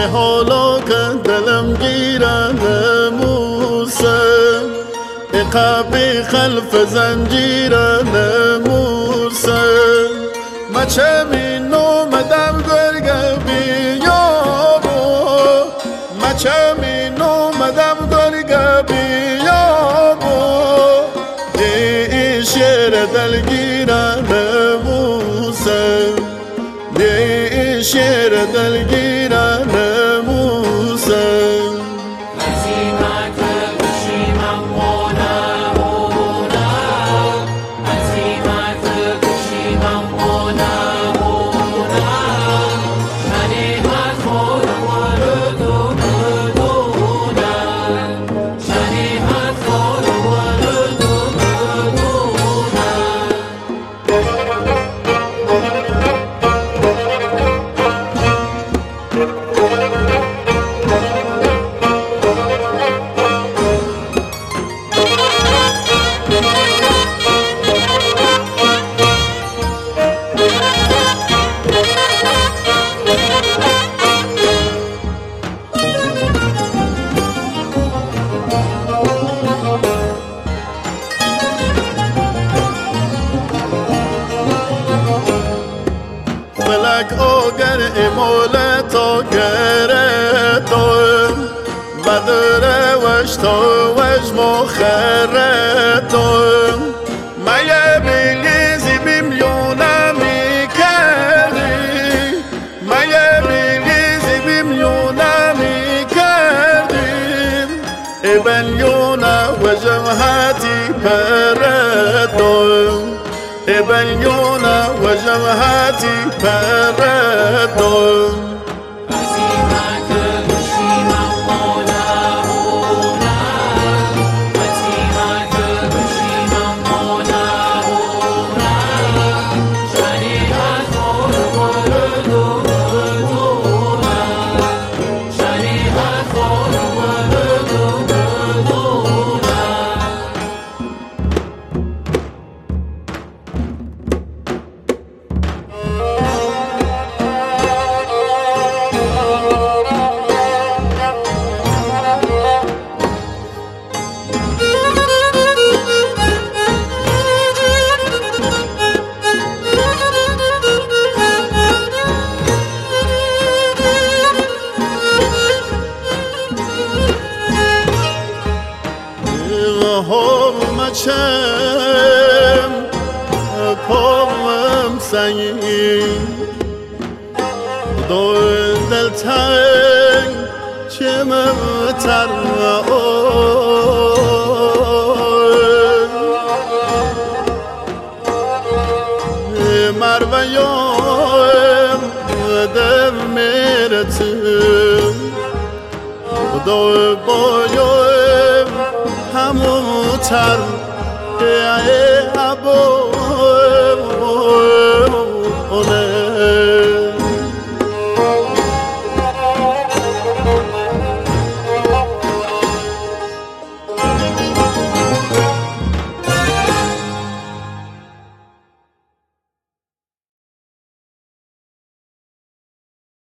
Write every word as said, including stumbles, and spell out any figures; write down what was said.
حالا که دلم گیرن موسه اقابی خلف زنجیرن موسه مچه می نومدم گرگه بیابو مچه می نومدم گرگه بیابو دی شیر دلگیرن موسه دی شیر دلگیرن موسه فلک آگر امال تا گرتم بدر وش تا وش مخرتم مایه بلیزی بیمیونمی کردی مایه بلیزی بیمیونمی کردیم ابن یونا و جمهتی پردم ابن یونا و جمهتی پردم مچم پامم سنگین دو دل تنگ چمم تر مرویم دم میرتم دو بایم همو تر ای ابو